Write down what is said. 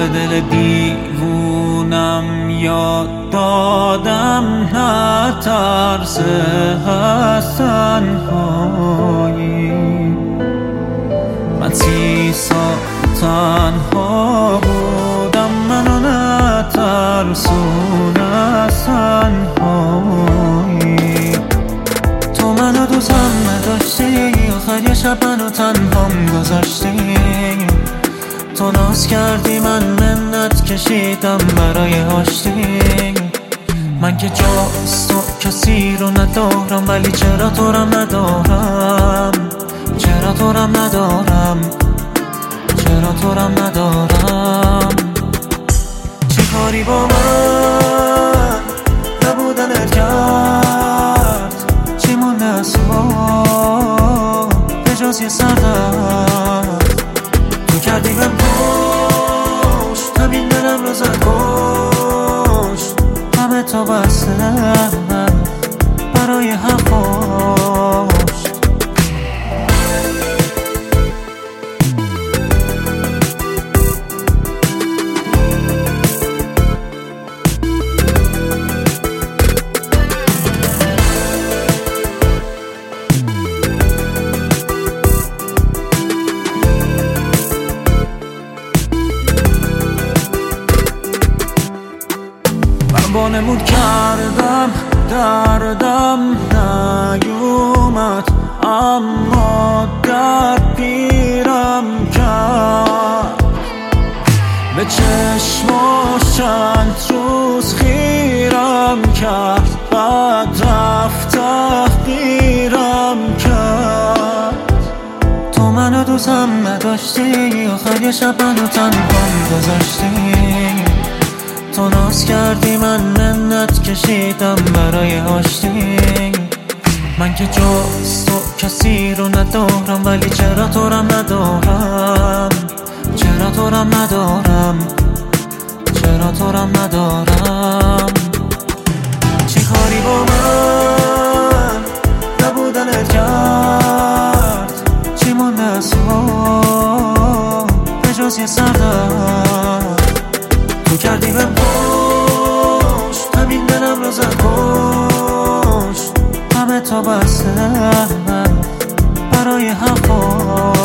دل دیوونم یاد دادم نه ترس از تنهایی. من 30 سال تنها بودم، منو نترسون از تنهایی. تو منو دوستم نداشتی، آخر یه شب منو تنهام گذاشتی. تو ناز کردی من منت کشیدم برای آشتی. من که جاست تو کسی رو ندارم، ولی چرا تو رم ندارم، چرا تو رم ندارم، چرا تو رم ندارم. چی کاری با من نبودنت کرد، چی مونده از تو به جز یه سردرد. تو کردی بهم پشت، همین دلم رو زد کشت. همه تا بسته برای حرفاش. وانمود کردم دردم نیومد، اما درد پیرم کرد. به چشماش چند روز خیرم کرد، بعد رفت تحقیرم کرد. تو منو دوستم نداشتی، آخر یه شب منو تنهام گذاشتی. تو ناز کردی من منت کشیدم برای آشتی. من که جز تو کسی رو ندارم، ولی چرا تو رم ندارم، چرا تو رم ندارم، چرا تو رم ندارم. چی کاری با من نبودنت کرد، چی مونده از تو به جز یه سردرد. تو کردی بهم پشت، همین دلم رو زد کشت. همه تا بسته برای حرفاش.